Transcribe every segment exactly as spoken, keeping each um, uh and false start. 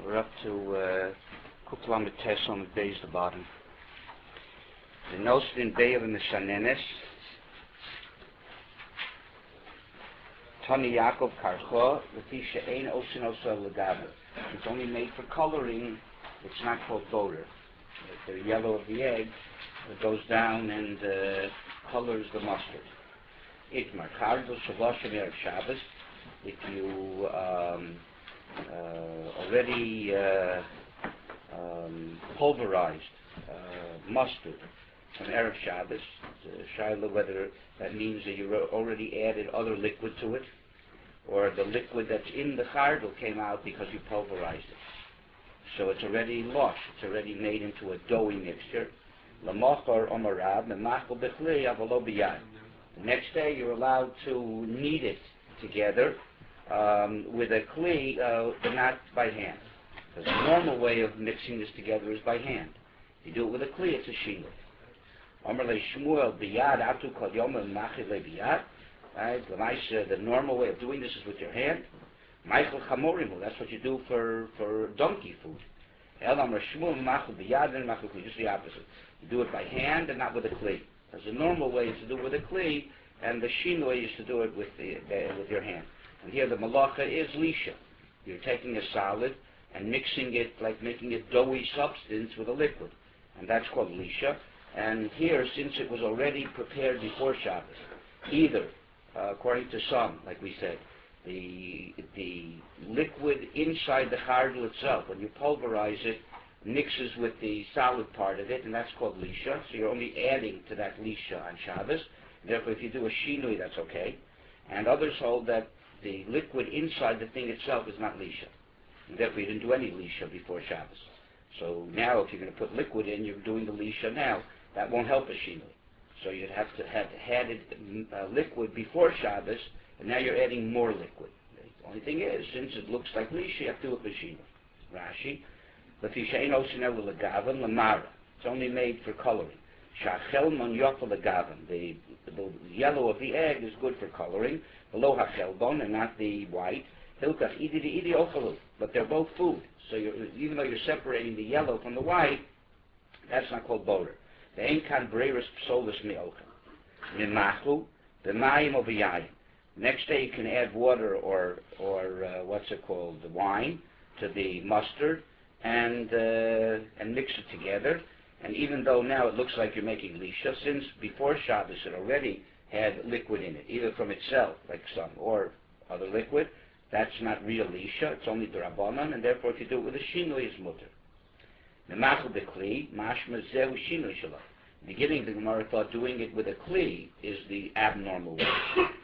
We're up to uh, Kuklam Tes on the days the bottom. The Nostin Be'er and the Shanenes. Tani Yaakov Karcho, Lefisha Ein Osin Osel Lagaber. It's only made for coloring. It's not called boder. The yellow of the egg that goes down and uh, colors the mustard. Itmar Kardo Shavashim Erev Shabbos. If you um, uh, already uh, um, pulverized uh, mustard from Erev Shabbos, Shaila, whether that means that you already added other liquid to it, or the liquid that's in the chardal came out because you pulverized it. So it's already lost, it's already made into a doughy mixture. Lamachar omarab memachol bechli avalo biyad. The next day you're allowed to knead it together um, with a kli, uh, but not by hand. Because the normal way of mixing this together is by hand. If you do it with a kli, it's a shinui. Omer le Shmuel biyad atu kol yom machil le biyad. Right? The normal way of doing this is with your hand. Michael chamorimu. That's what you do for, for donkey food. El Omer Shmuel machil biyad and machil kli. Just the opposite. You do it by hand and not with a kli. Because the normal way is to do it with a kli, and the shinui is to do it with the, the with your hand. And here the malacha is lisha. You're taking a solid and mixing it like making a doughy substance with a liquid, and that's called lisha. And here, since it was already prepared before Shabbos, either uh, according to some, like we said, the the liquid inside the chardal itself, when you pulverize it, mixes with the solid part of it, and that's called lisha. So you're only adding to that lisha on Shabbos. Therefore, if you do a shinui, that's okay. And others hold that the liquid inside the thing itself is not lisha. And therefore, you didn't do any lisha before Shabbos. So now, if you're going to put liquid in, you're doing the lisha now. That won't help a shinui. So you'd have to have had it uh, liquid before Shabbos, and now you're adding more liquid. The only thing is, since it looks like lisha, you have to do it with shinui. Rashi. It's only made for coloring. The, the yellow of the egg is good for coloring, below hachelbon and not the white. But they're both food. So you're, even though you're separating the yellow from the white, that's not called boder. The enkan breirus psolus me'ochem. Mimachu, the mayim of yayin. Next day you can add water or, or uh, what's it called, the wine, to the mustard, and uh, and mix it together. And even though now it looks like you're making lisha, since before Shabbos it already had liquid in it, either from itself, like some, or other liquid, that's not real lisha, it's only d'Rabbanan, and therefore if you do it with a shinui, it's mutter. Memachel bekli, mashma zehu shinui shalom. In the beginning, the Gemara thought doing it with a kli is the abnormal way.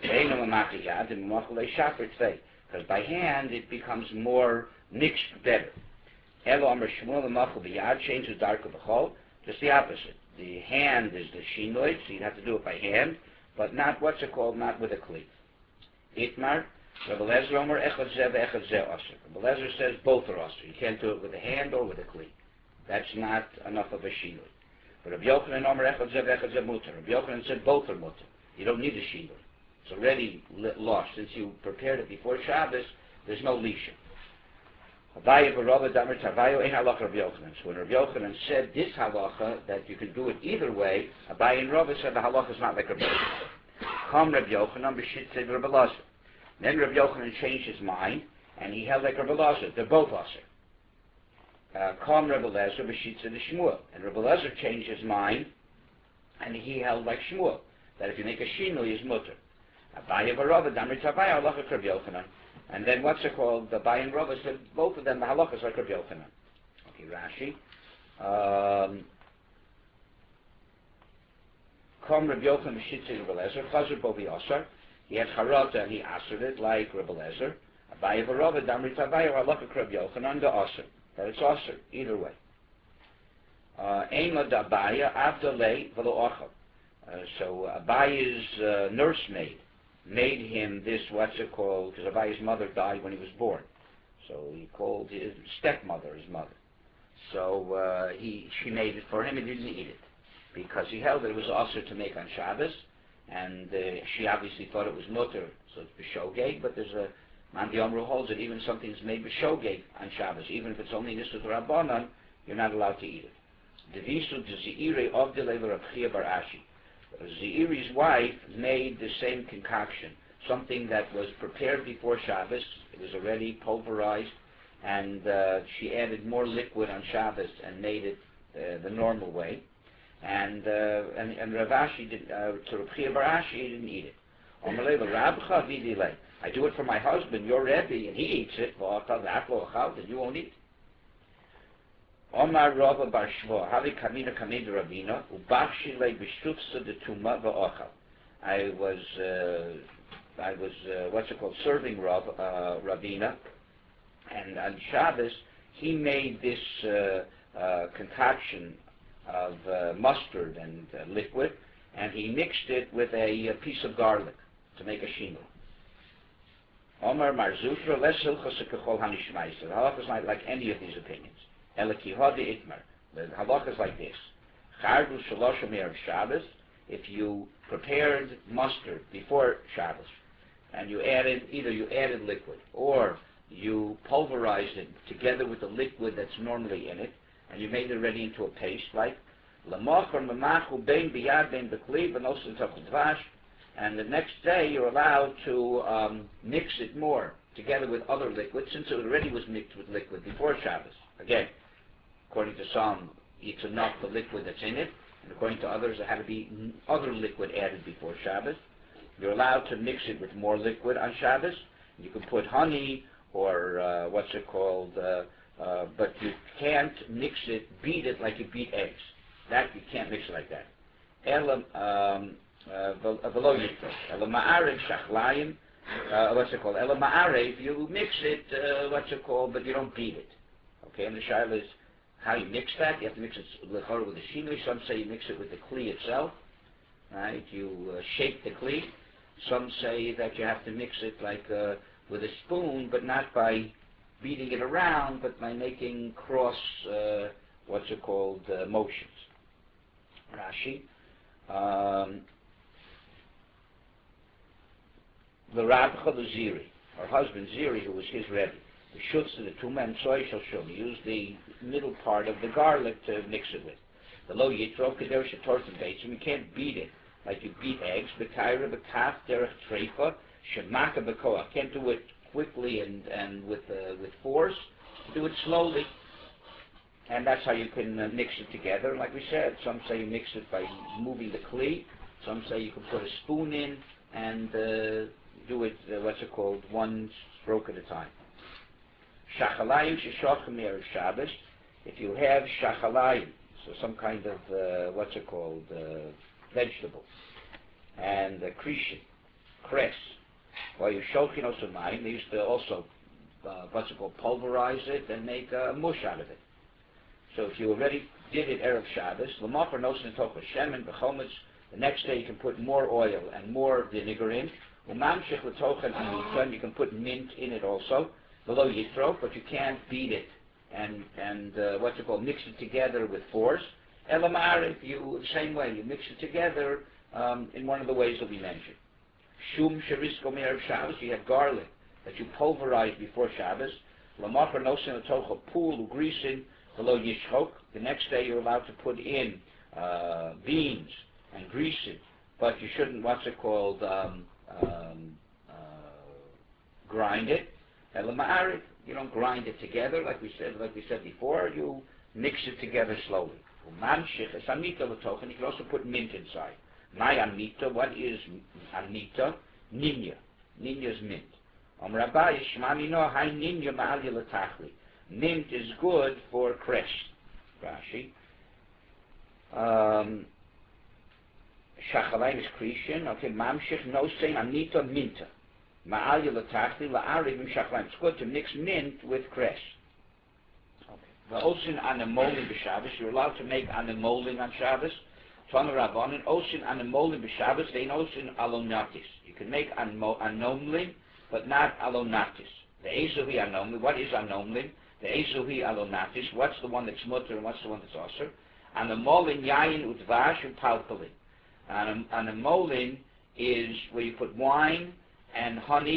Because by hand it becomes more mixed better. Elo Amar Shmuel Machel biyad changes darker b'chol. Just the opposite. The hand is the shinoi, so you'd have to do it by hand, but not what's it called, not with a kli. Itmar, Rebbe Lezer Omer echad zeh v'echad zeh aser. Rebbe Lezer says both are aser. You can't do it with a hand or with a kli. That's not enough of a shinoi. But Rabbi Yochanan Omer echad zeh v'echad zeh mutar. Rabbi Yochanan said both are mutar. You don't need a shinoi. It's already lost. Since you prepared it before Shabbos, there's no lisha. So when Rabbi Yochanan said this halacha, that you can do it either way, Abaye and Rava said the halacha is not like Rabbi Yochanan. Come Rabbi Yochanan, b'shitzei Rabbi Lazar. Then Rabbi Yochanan changed his mind, and he held like Rabbi Lazar. They're both aser. Come Rabbi Lazar, b'shitzei the Shmuel. And Rabbi Lazar changed his mind, and he held like Shmuel, that if you make a shinui, is mutter. Abaye and Rava, Damrit Abaye, halacha Rabbi Yochanan. And then what's it called? The Abaye and Rava said both of them, the halacha is like Rabbi Yochanan. Okay, Rashi. Um, Kom Rabbi Yochanan b'shitzei Rabbi Lezer, Chazar bo v'yasar. He had charata and he asered it like Rabbi Lezer. Abaye and Rava, Damrit Abaye, or halacha Rabbi Yochanan, the aser. That it's aser, either way. Ema d'Abaye, avdalei v'lo achal. So Abaye's uh, nursemaid made him this, what's it called, because Abaye's mother died when he was born. So he called his stepmother his mother. So uh, he, she made it for him and didn't eat it, because he held that it was also to make on Shabbos, and uh, she obviously thought it was mutter, so it's b'shogeg, but there's a Man the Amru holds that even something that's made b'shogeg on Shabbos, even if it's only Nisut Rabbanan, you're not allowed to eat it. The Visu de Ze'iri of the Leila Reb Chia bar Ashi. Ze'iri's wife made the same concoction, something that was prepared before Shabbos. It was already pulverized, and uh, she added more liquid on Shabbos and made it uh, the normal way. And uh, and, and Rav Ashi did, uh, to Reb Chia bar Ashi, he didn't eat it. I do it for my husband, your Rebbe, and he eats it. And you won't eat. Omar Rava bar Shvo, Havi Kamina Kamina Ravina, Ubachshile B'Shtufsa de Tuma v'Ochal. I was, uh, I was, uh, what's it called, serving Rav, uh, Ravina, and on Shabbos he made this uh, uh, concoction of uh, mustard and uh, liquid, and he mixed it with a, a piece of garlic to make a shino. Omar Marzutra, less hilchos kechol hanishmaiser. The halacha is not like any of these opinions. Elakihodi itmar. The halacha is like this: Chardu shaloshim erev Shabbos. If you prepared mustard before Shabbos, and you added either you added liquid or you pulverized it together with the liquid that's normally in it, and you made it ready into a paste, like lamachor mamachu bein biyad bein bekli b'nosin tachul dvash. And the next day you're allowed to um, mix it more together with other liquids, since it already was mixed with liquid before Shabbos. Again, according to some, it's enough the liquid that's in it, and according to others, there had to be other liquid added before Shabbos. You're allowed to mix it with more liquid on Shabbos. You can put honey or uh, what's it called, uh, uh, but you can't mix it, beat it like you beat eggs. That you can't mix it like that. Elam, um, Velo yitro. Ela ma'arev shachlayim. What's it called? Ela ma'arev. You mix it. Uh, what's it called? But you don't beat it. Okay. And the shaila is how you mix that. You have to mix it with the shinui. Some say you mix it with the kli itself. Right. You uh, shake the kli. Some say that you have to mix it like uh, with a spoon, but not by beating it around, but by making cross. Uh, what's it called? Uh, motions. Rashi. Um, The Rabcha the Ziri, her husband Ziri, who was his Rebbe, the shutz of the two men soy shall shum, used the middle part of the garlic to mix it with. The lo yitro keder shetortim beitzim, you can't beat it like you beat eggs. B'kaira b'kaf derech treifa shemaka b'koach. Can't do it quickly and and with uh, with force. Do it slowly, and that's how you can uh, mix it together. Like we said, some say you mix it by moving the kli. Some say you can put a spoon in and uh, do it, uh, what's it called, one stroke at a time. Shachalayim sheshochem erev Shabbos. If you have shachalayim, so some kind of, uh, what's it called, uh, vegetable, and uh, krishin, cress, while you're shochin also mine, they used to also, uh, what's it called, pulverize it and make a mush out of it. So if you already did it erev Shabbos, l'machar nosin tocha shemen b'chometz, the next day you can put more oil and more vinegar in. Umamshich l'tochen anita, you can put mint in it also, below yitro, but you can't beat it and and uh, what's it called, mix it together with force. Elamar, if you the same way you mix it together um, in one of the ways that we mentioned. Shum sherisko me'erev Shabbos, you have garlic that you pulverize before Shabbos. Lamachar nosin l'tocha pool ugrisin below yishchok. The next day you're allowed to put in uh, beans and grease it, but you shouldn't, what's it called, um, um, uh, grind it. Elama'arik, you don't grind it together, like we said, like we said before, you mix it together slowly. Umamshich es amita l'tochen, you can also put mint inside. My amita, what is amita? Ninya. Ninya's mint. Om Rabbi Shmami no hai ninya ma'alya l'tachli. Mint is good for crest. Rashi. Um, Shachalayim is Krishin, okay, Mamshich, no saying Anita Minta. Ma'alya l'tachli la'arib im Shachalayim. It's good to mix mint with cress. Okay. V'osin anemolim b'Shabbos, you're allowed to make anemolim on Shabbos. Tana Rabbanan, osin anemolim b'Shabbos, they osin alonatis. You can make anomlim, but not alonatis. The ezuhi anomlim, what is anomlim? The ezuhi alonatis, what's the one that's mutter and what's the one that's osir? Anemolim yayin udvash and palpalin. And a, and a molin is where you put wine and honey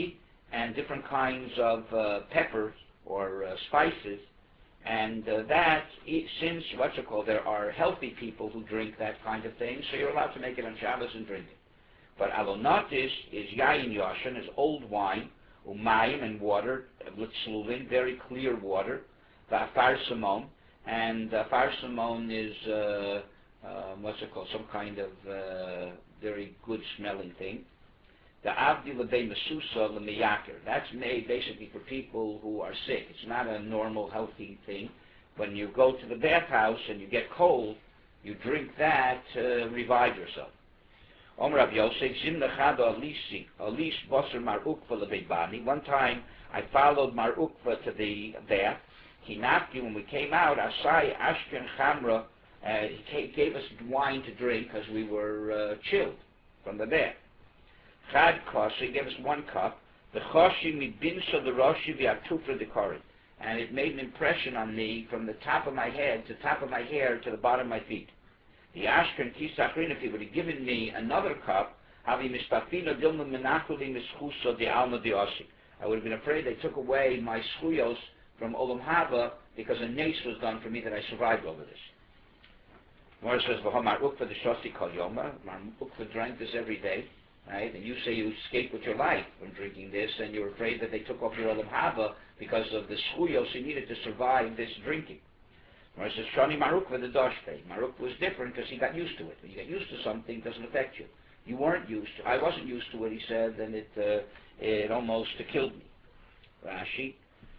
and different kinds of uh, peppers or uh, spices, and uh, that, since, what's it called, there are healthy people who drink that kind of thing, so you're allowed to make it on Shabbos and drink it. But alonatis is yayin yashan, is old wine, umayim, and water, with sluvin, very clear water, v'afar simon, and afar simon is, uh, uh, what's it called, some kind of uh, very good smelling thing. The avdi lebei mesusa lemiyakir. That's made basically for people who are sick. It's not a normal, healthy thing. When you go to the bathhouse and you get cold, you drink that to revive yourself. Omer Rav Yosef, zim lechado alisi, alis boser mar ukva lebei bani. One time I followed Mar Ukva to the bath. He knocked you when we came out. Asai ashken chamra. Uh, he gave us wine to drink because we were uh, chilled from the bath. Chad kos, he gave us one cup. The choshi mi binsa the roshi v'atufra the korin, and it made an impression on me from the top of my head to the top of my hair to the bottom of my feet. The ashken kisachrin, if he would have given me another cup, havi mistafino dilma menachuli mischuso the alma diosi. I would have been afraid they took away my schuyos from Olam Haba because a nace was done for me that I survived over this. Mora says, Mar Ukva the shosi kol yoma. Mar Ukva drank this every day. Right? And you say you escaped with your life from drinking this, and you're afraid that they took off your Olam Haba because of the schuyos you needed to survive this drinking. Whereas says, Shani Mar Ukva the doshpe. Mar Ukva was different because he got used to it. When you get used to something, it doesn't affect you. You weren't used to I wasn't used to it, he said, and it, uh, it almost uh, killed me. Rashi.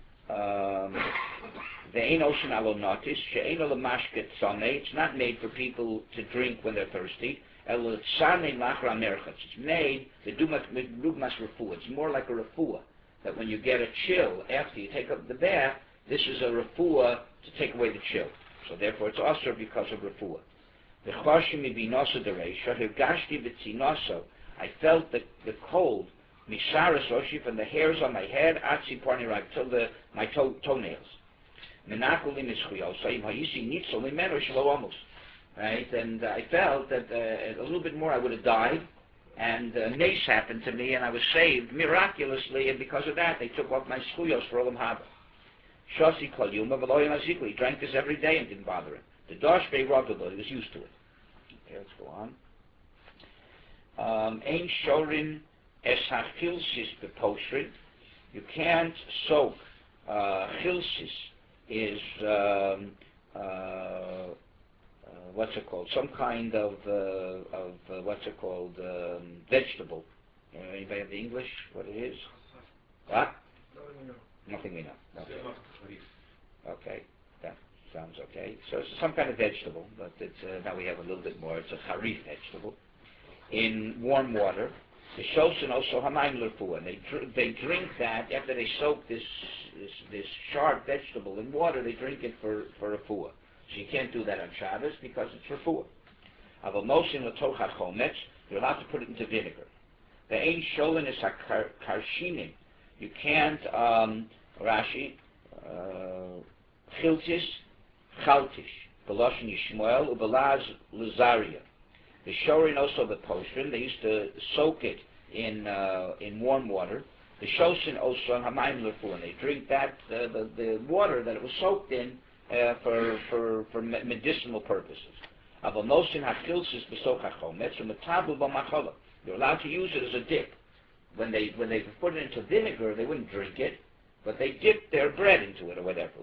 It's not made for people to drink when they're thirsty. It's made, the dugmas refuah. It's more like a refuah, that when you get a chill after you take up the bath, this is a refuah to take away the chill. So therefore it's also because of refuah. The choshimi binosa dereisha, hirgashti v'tzinoso, I felt the, the cold, misharas oshi, from the hairs on my head, atzi pornirag, till the, my toe, toenails. Menakuli mischuyosa, im ha'isi nitzo limeno shlo amos. Right, and uh, I felt that uh, a little bit more I would have died, and uh, nace happened to me, and I was saved miraculously, and because of that, they took off my schuyos for Olam Haba. Shosi kol yuma v'lo yamaziku. He drank this every day and didn't bother him. The doshbei ragalo, he was used to it. Okay, let's go on. Ein shorin es hachilsis bepostrin. You can't soak. Uh, chilsis is um, uh, Uh, what's it called? Some kind of, uh, of uh, what's it called? Um, vegetable. Uh, anybody have the English? What it is? What? Nothing we know. Okay. Okay, that sounds okay. So it's some kind of vegetable, but it's, uh, now we have a little bit more. It's a harif vegetable. In warm water, the shosin also hamayim l'refuah. They dr- they drink that after they soak this this, this sharp vegetable in water. They drink it for for refuah. So you can't do that on Shabbos because it's refuah. Aval mosin l'toch hachometz, you're allowed to put it into vinegar. The ein sholin is karshinim. You can't, um, Rashi, chiltis, chaltish, beloshin yishmoel, ubelaz luzaria. The shorin also the postrin, they used to soak it in uh, in warm water. The shosin also on hamayim l'refuah. They drink that, uh, the, the water that it was soaked in, Uh, for, for, for medicinal purposes. You're allowed to use it as a dip. When they when they put it into vinegar, they wouldn't drink it, but they dipped their bread into it or whatever.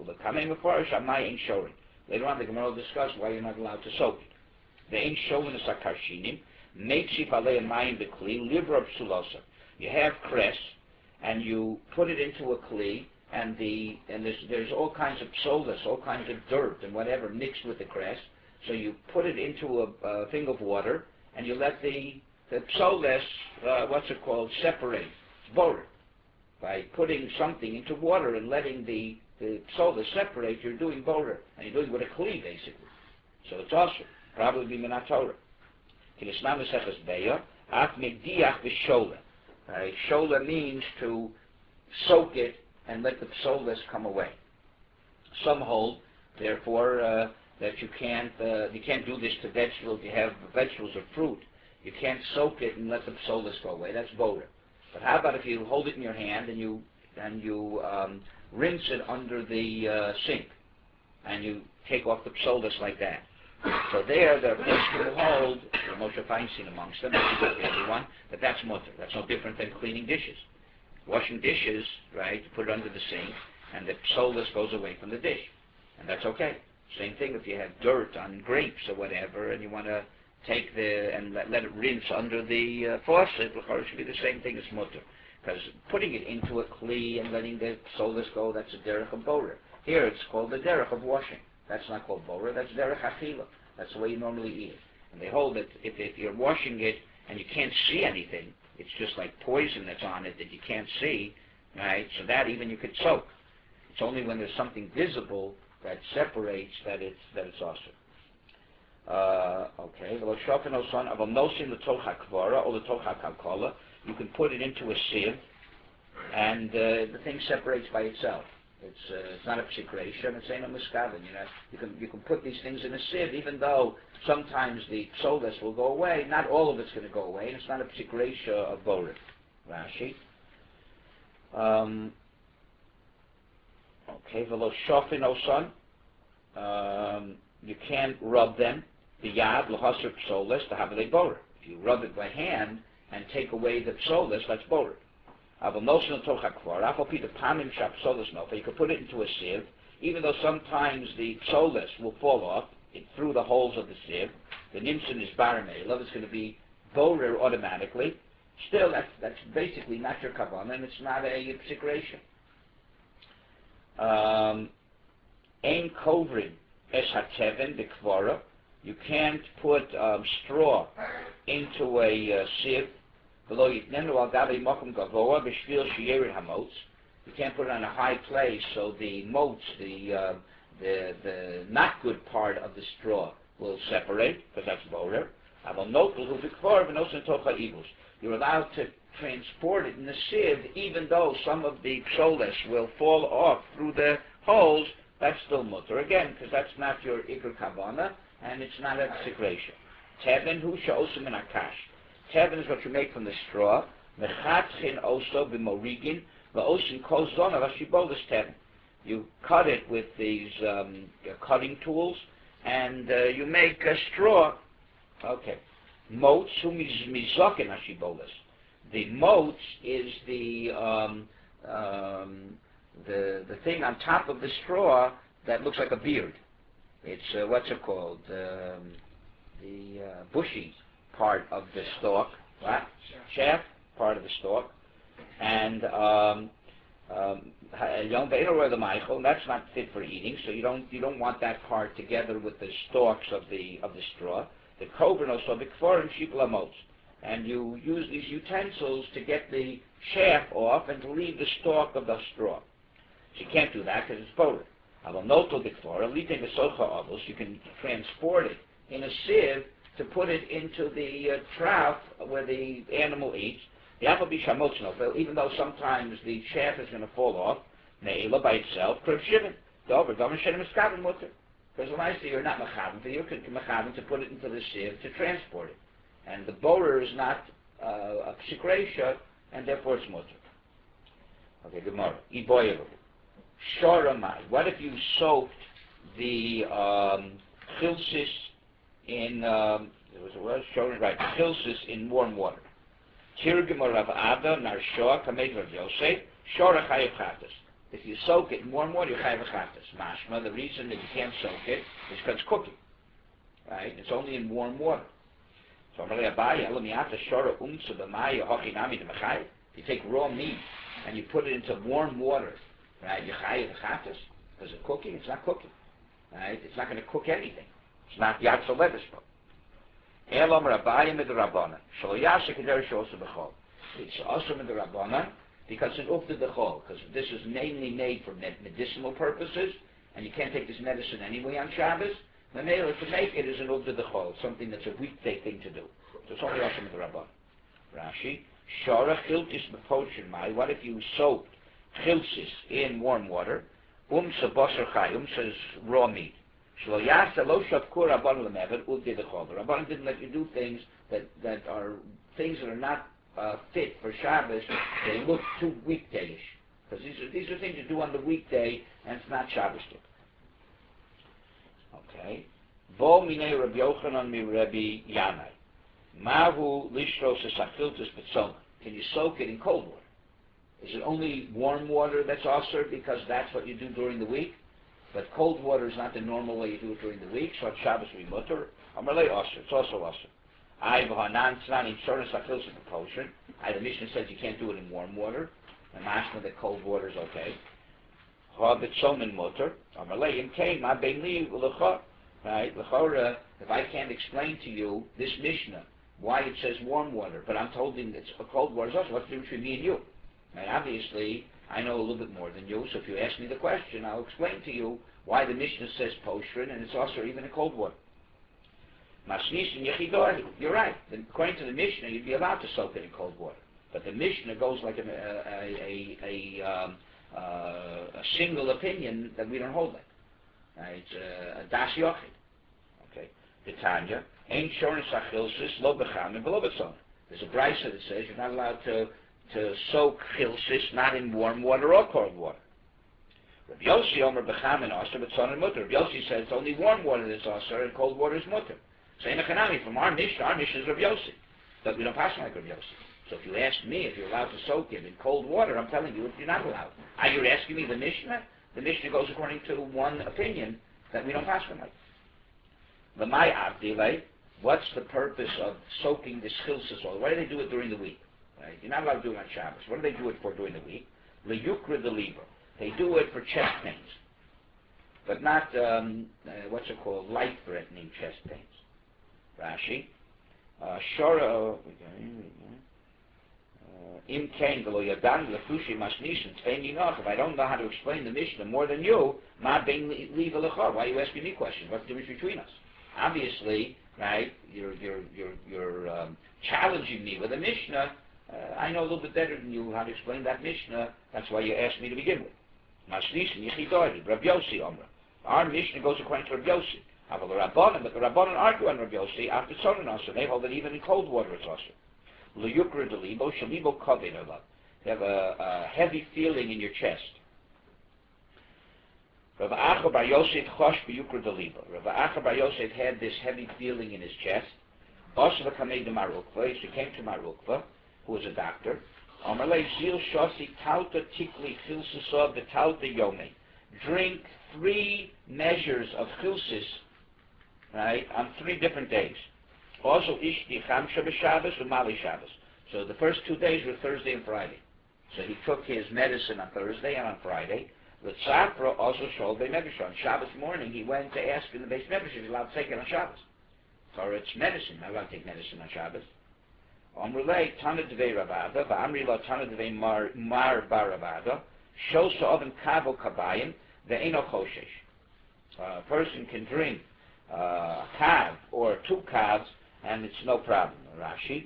Later on, the Gemara will discuss why you're not allowed to soak it. The ein shorin is akarshinim, meitzi palei mayim bekli livra psulosa. You have cress, and you put it into a kli, and the and there's there's all kinds of psolas, all kinds of dirt and whatever mixed with the cress. So you put it into a, a thing of water, and you let the the psolas, uh, what's it called, separate, borer. By putting something into water and letting the the psolas separate, you're doing borer, and you're doing with a kli basically. So it's also probably minat Torah. Kilisnam eseches beya af megdiach v'shola. Shola means to soak it and let the psolas come away. Some hold, therefore, uh, that you can't uh, you can't do this to vegetables. You have vegetables or fruit. You can't soak it and let the psolas go away. That's boder. But how about if you hold it in your hand and you and you um, rinse it under the uh, sink, and you take off the psolas like that? So there, the person will hold, Moshe Feinstein amongst them, not everyone, but that's mutter. That's no different than cleaning dishes. Washing dishes, right, you put it under the sink, and the psolas goes away from the dish, and that's okay. Same thing if you have dirt on grapes or whatever, and you want to take the, and let, let it rinse under the uh, faucet, it should be the same thing as mutter. Because putting it into a kli and letting the psolas go, that's a derech of borer. Here it's called the derech of washing. That's not called borer, that's derech achila. That's the way you normally eat it. And they hold that if, if you're washing it and you can't see anything, it's just like poison that's on it that you can't see, right? So that even you could soak. It's only when there's something visible that separates that it's that it's also. Uh, okay. You can put it into a sieve, and uh, the thing separates by itself. It's uh, it's not a psikration. It's ain't a miskaven. You know, you can you can put these things in a sieve, even though sometimes the psolas will go away. Not all of it's going to go away, and it's not a psikration of borit. Rashi. Um, okay, v'lo shofin osan. Um, you can't rub them. The yad l'hasr psolas to have a borit. If you rub it by hand and take away the psolas, that's borit. You can put it into a sieve, even though sometimes the psolas will fall off it, through the holes of the sieve. The nimson is baramela, it's going to be borer automatically. Still, that's, that's basically not your kavanah, and it's not a psikration. Ein kovrin es hateven de kvara. You can't put um, straw into a uh, sieve. You can't put it on a high place so the motes, the, uh, the the not good part of the straw will separate, because that's borer. You're allowed to transport it in the sieve, even though some of the psolas will fall off through the holes. That's still mutter again, because that's not your ikr kavana, and it's not a secretion. Tevin hu she'osim in akash. Tevin is what you make from the straw. Mechatchin oso b'morigin v'osin kol zona v'shibolis tevin. You cut it with these um, cutting tools, and uh, you make a straw. Okay. Motes hu mizokin hashibolis. The motes is the um, um, the the thing on top of the straw that looks like a beard. It's uh, what's it called? Um, the uh, bushy part of the stalk, what? Shaft part of the stalk, and um, um, that's not fit for eating. So you don't you don't want that part together with the stalks of the of the straw. The cobra also the kfor and shipla motes, and you use these utensils to get the shaft off and to leave the stalk of the straw. So you can't do that because it's bored. You can transport it in a sieve to put it into the uh, trough where the animal eats. Even though sometimes the shaft is going to fall off, ne'ila by itself, because when I say you're not mechavim, you're mechavim to put it into the sieve to transport it. And the borer is not uh, a psikresha, and therefore it's mutter. Okay, Gemara. Iboyeru. Shoramai. What if you soaked the um, chilsis in, um, there was a word, shoram, right, chilsis in warm water. Tirgim Rav Ada, Narshoa, Kamed Rav Yosef, Shora Chayev Chatas. If you soak it in warm water, you Chayev Chatas. Mashma, the reason that you can't soak it is because it's cooking. Right? It's only in warm water. So Amalei Abaye, Elamiata Shora Umsa B'Maya Hochinami D'Machai. If you take raw meat and you put it into warm water, right, you Chayev Chatas, because it's cooking, it's not cooking. Right? It's not going to cook anything. It's not Yatsa Levishpo. Elam Rabbayim Mid Rabbana. Shaloyasha Kedera Shosa B'Chol. It's also Mid Rabbana because it's Ufta D'Chol, because this is mainly made for medicinal purposes, and you can't take this medicine anyway on Shabbos. The nail to make it is an Ufta D'Chol, something that's a weekday thing to do. So it's only also Mid Rabbana. Rashi. Shara Chiltis B'Pochen Mai. What if you soaked Chilsis in warm water? Umsa Basar Chai. Umsa is raw meat. Rabbanan didn't let you do things that, that are things that are not uh, fit for Shabbos, they look too weekdayish. Because these are, these are things you do on the weekday, and it's not Shabbos look. Okay. Bo minei Rabbi Yochanan mi Rabbi Yanai. Mahu lishros esachiltus betzona. Can you soak it in cold water? Is it only warm water that's also because that's what you do during the week? But cold water is not the normal way you do it during the week, so on Shabbos we mutter. Amalei also, it's also also. I v'hanan tznan in shornas achiltus b'kosher. I the Mishnah says you can't do it in warm water. And mashma that cold water is okay. Ha b'tzomin mutter. Amalei im kain ma bein li v'lecha. Right? L'chora, if I can't explain to you this Mishnah, why it says warm water, but I'm told it's cold water is also, what's the difference between me and you? And obviously, I know a little bit more than you, so if you ask me the question, I'll explain to you why the Mishnah says poshrin, and it's also even in cold water. Masnishin yechidori, you're right. According to the Mishnah, you'd be allowed to soak it in cold water. But the Mishnah goes like a, a, a, a, um, uh, a single opinion that we don't hold like. Right? Uh, a das yochid. Okay. The Tanya, ain't shorn sachilsis lo becham and below betzon. There's a brisa that says you're not allowed to to soak chilsis not in warm water or cold water. Rabbi Yossi omer becham and aser betzon and mutter. Rabbi Yossi says it's only warm water that's aser and cold water is mutter. Same echanami from our Mishnah. Our Mishnah is Rabbi Yossi, but we don't pass like Rabbi Yossi. So if you ask me if you're allowed to soak it in cold water, I'm telling you you're not allowed. Are you asking me the Mishnah? The Mishnah goes according to one opinion that we don't pass from like. The my avdilei, what's the purpose of soaking this chilsis oil? Why do they do it during the week? Right? You're not allowed to do it on Shabbos. What do they do it for during the week? Leyukra de libra. They do it for chest pains, but not um, uh, what's it called, life-threatening chest pains. Rashi, Shora. Im kain v'lo yadan lefushi masnishin tzvein enough. If I don't know how to explain the Mishnah more than you, ma bein li v'lecha. Why are you asking me questions? What's the difference between us? Obviously, right? You're you're you're you're um, challenging me with a Mishnah. Uh, I know a little bit better than you how to explain that Mishnah. That's why you asked me to begin with. Masnishin yichidori Rabbi Yossi Omra. Our Mishnah goes according to Rabbi Yossi. But the Rabbanan argue on Rabbi Yossi after Sonnen also. They hold that even in cold water it's also. L'yukra delibo, shalibo kaved alav. You have a, a heavy feeling in your chest. Rav Acha bar Yosef chosh b'yukra delibo. Rav Acha bar Yosef had this heavy feeling in his chest. Also the kamei de Marukva, he came to Marukva, who was a doctor. Amalei zil shosi tauta tikli chilsisov betauta yome. Drink three measures of chilsis, right, on three different days. Also, Ishti Chamsha b'Shabbos and Mali Shabbos. So the first two days were Thursday and Friday. So he took his medicine on Thursday and on Friday. The Tzafra also showed Beit Medrash. On Shabbos morning, he went to ask in the Beit Medrash if he's allowed to take it on Shabbos. So it's medicine. I'm not allowed to take medicine on Shabbos. Amrulei Tana Devei Ravada, V'amri La Tana Devei Mar Mar Bar Ravada, Shosa Oven Kavo Kabayim, Ve'eno Choshesh. A person can drink uh, a calf or two calves, and it's no problem. Rashi,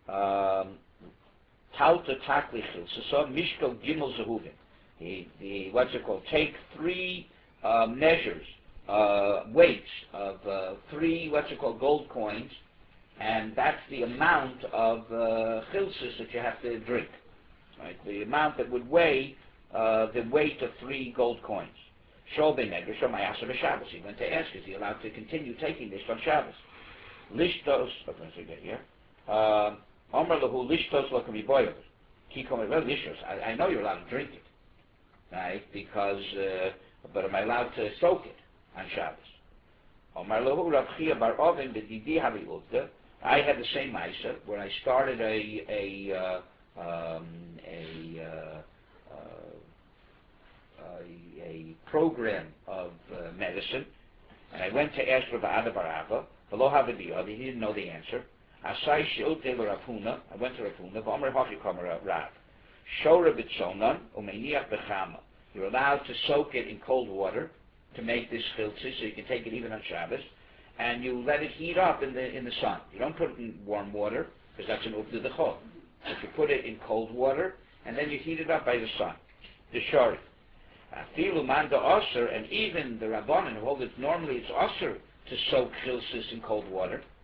Tauta Takli Chilsasa, Mishko Gimel Zehuvim. The, the, what's it called? Take three uh, measures, uh, weights of uh, three, what's it called, gold coins, and that's the amount of uh, chilsis that you have to drink. Right? The amount that would weigh uh, the weight of three gold coins. Shol B'Medrash, Mayasa B'Shabbos. He went to ask, is he allowed to continue taking this on Shabbos? Lishtos, what did I say here? Omer Lahu Lishtos Lo Kami Boyos. Kikom Well Lishtos. I know you're allowed to drink it, right? Because, uh, but am I allowed to soak it on Shabbos? Omer Lahu Rav Chia Bar Oven B'Didi Havi Uvda. I had the same Maisa where I started a a uh, um, a, uh, uh, a a program of uh, medicine, and I went to ask Rav Ada Bar Abba. Below Havadiyah, he didn't know the answer. Asai Shilte Rav Huna. I went to Rav Huna. V'Omer Hachi Kamer Rav. Shora B'Tzonan Umeiniach B'Chama. You're allowed to soak it in cold water to make this chiltzi, so you can take it even on Shabbos. And you let it heat up in the in the sun. You don't put it in warm water, because that's an uvda dechol. But you put it in cold water, and then you heat it up by the sun. The shari. Afilu manda osir, and even the rabbanan who hold it normally it's osir to soak chilsis in cold water.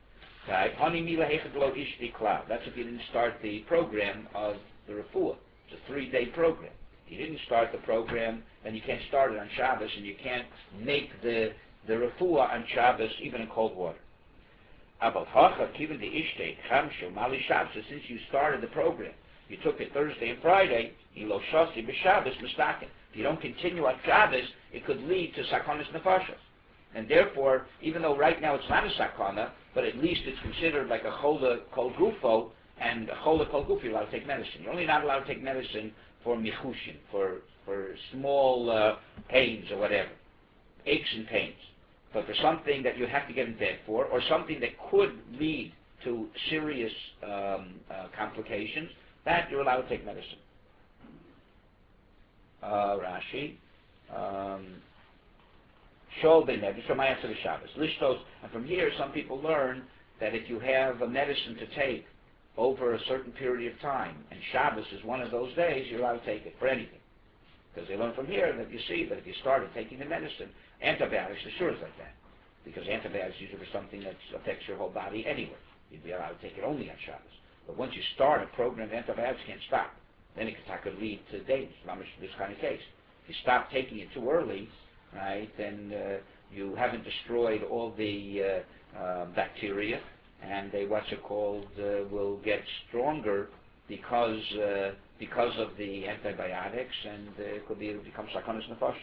Right? Honey mila hechet lo ishti klal. That's if you didn't start the program of the refuah. It's a three-day program. If you didn't start the program, then you can't start it on Shabbos, and you can't make the the refuah on Shabbos, even in cold water. About hacha kiven the ishte chamshu mali Shabbos. Since you started the program, you took it Thursday and Friday. Ilo shasi b'Shabbos mistaken. If you don't continue on Shabbos, it could lead to sakonis nefashos. And therefore, even though right now it's not a sakana, but at least it's considered like a chola kol gufo, and a chola kol gufo, you're allowed to take medicine. You're only not allowed to take medicine for michushin, for for small uh, pains or whatever, aches and pains. But for something that you have to get in bed for, or something that could lead to serious um, uh, complications, that you're allowed to take medicine. Uh, Rashi. Um, Shol be'nefesh, from my answer to Shabbos. Lishtos, and from here some people learn that if you have a medicine to take over a certain period of time, and Shabbos is one of those days, you're allowed to take it for anything. Because they learn from here that you see that if you started taking the medicine, antibiotics are sure is like that. Because antibiotics usually for something that affects your whole body anyway. You'd be allowed to take it only on Shabbos. But once you start a program of antibiotics, you can't stop. Then it could lead to dangers, this kind of case. If you stop taking it too early, right, then uh, you haven't destroyed all the uh, uh, bacteria, and they, what's it called, uh, will get stronger because uh, because of the antibiotics, and uh, it could be it becomes sakonis nefashos.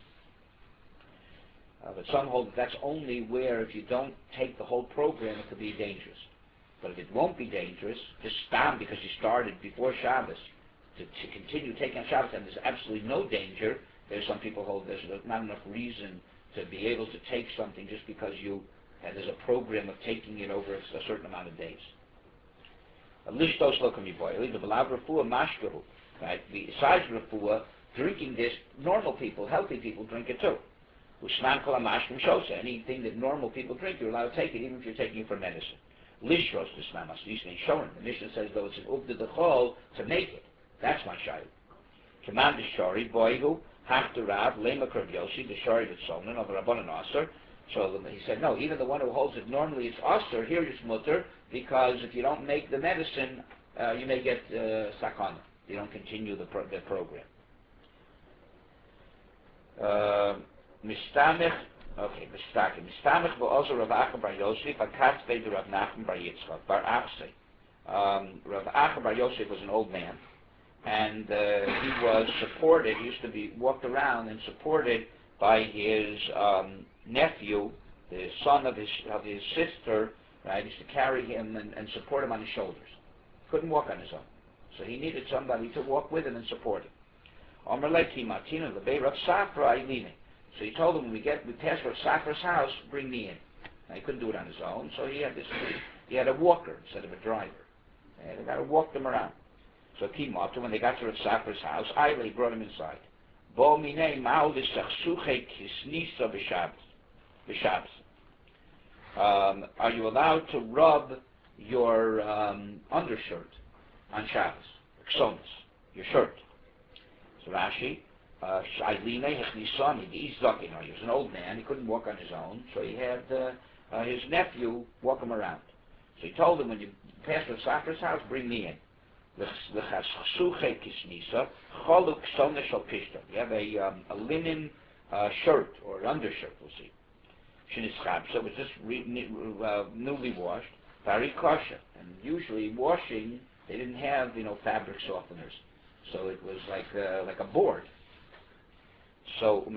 Uh, but some hold that that's only where if you don't take the whole program, it could be dangerous. But if it won't be dangerous, just stop because you started before Shabbos to, to continue taking on Shabbos, and there's absolutely no danger. There's some people hold there's not enough reason to be able to take something just because you and there's a program of taking it over a certain amount of days. Lishtos lo kamiboy, the belav refuah mashkahu. Right, besides refuah, drinking this, normal people, healthy people drink it too. Ushman kol hamashkim shosa. Anything that normal people drink, you're allowed to take it, even if you're taking it for medicine. Lishros l'snamas yisnei shorin. The Mishnah says though it's an uvda dechol to make it. That's my shayla. Command the shari boyhu. Haftarav, Lema Kurv Yoshi, the Shari Vitzonin of Rabbanan Aser. So he said, no, even the one who holds it normally it's Aser, here it's Mutter, because if you don't make the medicine, uh, you may get uh, sakana. You don't continue the, pro- the program. Mistamech, okay, Mistamech. Mistamech v'ozer Rav Acha bar Yosef, akatzvei de Rav Nachman bar Yitzchak, bar Achsei. Um, Rav Acha bar Yosef was an old man, and uh, he was supported, he used to be walked around and supported by his um, nephew, the son of his of his sister, right? He used to carry him and, and support him on his shoulders. Couldn't walk on his own. So he needed somebody to walk with him and support him. So he told him, when we get we pass Rav Safra's house, bring me in. Now, he couldn't do it on his own, so he had this he had a walker instead of a driver. And they got to walk them around. So came up to when they got to Rav Safra's house, Eile brought him inside. Bo minei ma'al l'sachsuche kisnisa b'Shabbos. Um, are you allowed to rub your um, undershirt on Shabbos? Ksonis, your shirt. So Rashi, Shailine hechnisani, the Izdakin. He was an old man, he couldn't walk on his own, so he had uh, uh, his nephew walk him around. So he told him, when you pass Rav Safra's house, bring me in. You have a, um, a linen uh, shirt or undershirt, we'll see. So it was just re- uh, newly washed, very kosher. And usually washing, they didn't have, you know, fabric softeners. So it was like uh, like a board. So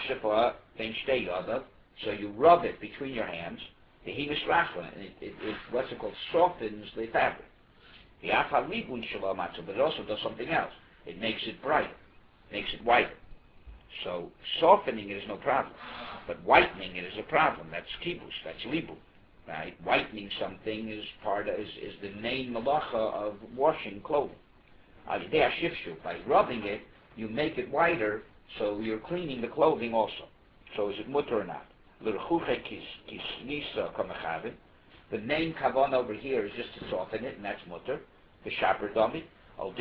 so you rub it between your hands, the and it, it, it what's it called, softens the fabric. But it also does something else. It makes it brighter, makes it whiter. So softening it is no problem, but whitening it is a problem. That's kibbutz, that's libu, right? Whitening something is part of, is, is the main malacha of washing clothing. By rubbing it, you make it whiter, so you're cleaning the clothing also. So is it mutter or not? The main kavan over here is just to soften it, and that's mutter. The shaper dummy. Or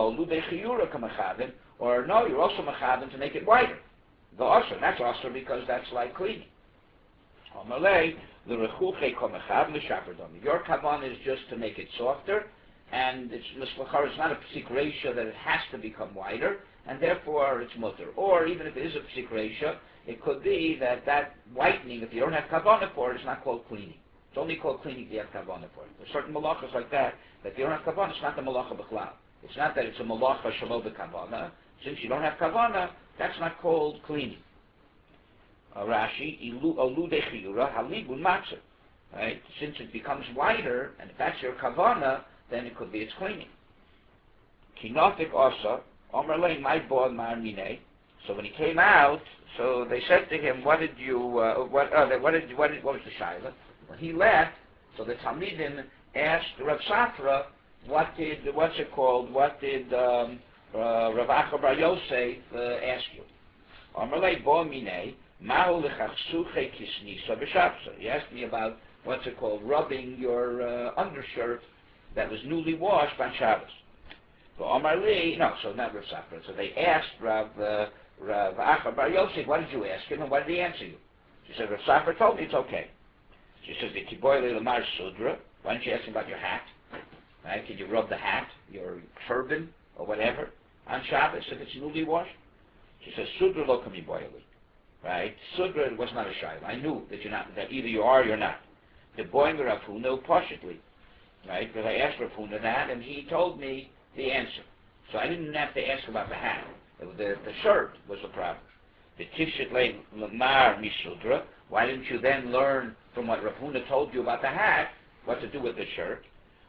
no, you're also mechaven to make it whiter. The usher, that's usher because that's like cleaning. Amalei, the rechuche komechav l'shaperdom. Your kavan is just to make it softer, and it's mislachar. It's not a psik ratio that it has to become wider, and therefore it's mutter. Or even if it is a psik ratio, it could be that that whitening, if you don't have kavanah for it, it's not called cleaning. It's only called cleaning if you have kavanah for it. There's certain malachas like that, that if you don't have kavanah, it's not the malacha b'chlal. It's not that it's a malacha shelo b'kavanah. Since you don't have kavanah, that's not called cleaning. Uh, Rashi, ilu olu de chiyura halibun matzah. Right? Since it becomes wider, and if that's your kavanah, then it could be it's cleaning. Kinofik asa, omer lein my bod mar minei. So when he came out, so they said to him, "What did you? Uh, what? Uh, what did? What did? What was the shaila?" When he left, so the Talmidim asked Rav Safra, "What did? What's it called? What did um, uh, Rav Acha bar Yosef uh, ask you?" Amalei bo minei mahu lechachsuche kisnisa b'shabsa. He asked me about what's it called, rubbing your uh, undershirt that was newly washed on Shabbos. So Amalei, no, so not Rav Safra. So they asked Rav. Uh, Rav Acha bar Yosef, what did you ask him, and what did he answer you? She said, Rav Safra told me it's okay. She says, V'tiboyle lemar sudra. Why don't you ask him about your hat? Right? Can you rub the hat, your turban, or whatever, on Shabbos if it's newly washed? She says, Sudra lo kami boily. Right? Sudra was not a shayla. I knew that you're not, that either you are or you're not. The boiling Rav Huna pashutly. Right? Because I asked Rav Huna that, and he told me the answer. So I didn't have to ask about the hat. The, the shirt was the problem. The tishet lemar misudra. Why didn't you then learn from what Rav Huna told you about the hat what to do with the shirt?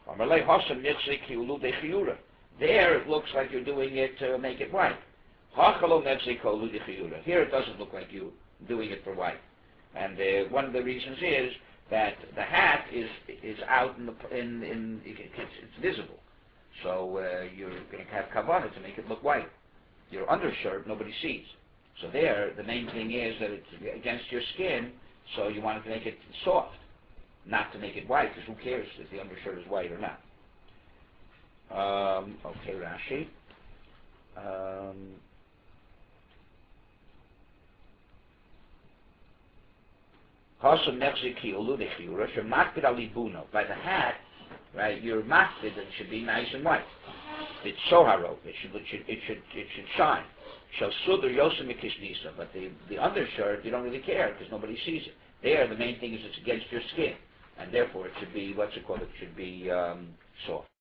There it looks like you're doing it to make it white. Here it doesn't look like you doing it for white. And uh, one of the reasons is that the hat is is out in the in, in it's, it's visible. So uh, you're going to have kavanah to make it look white. Your undershirt, nobody sees. So there, the main thing is that it's against your skin, so you wanted to make it soft, not to make it white, because who cares if the undershirt is white or not. Um, okay, Rashi. Um, by the hat, right, your makbid, it should be nice and white. It's shoharo. It should, it should, it should, it should shine. Shall sudr yosem kishnisa. But the the undershirt, you don't really care because nobody sees it. There, the main thing is it's against your skin, and therefore it should be what's it called? It should be um, soft.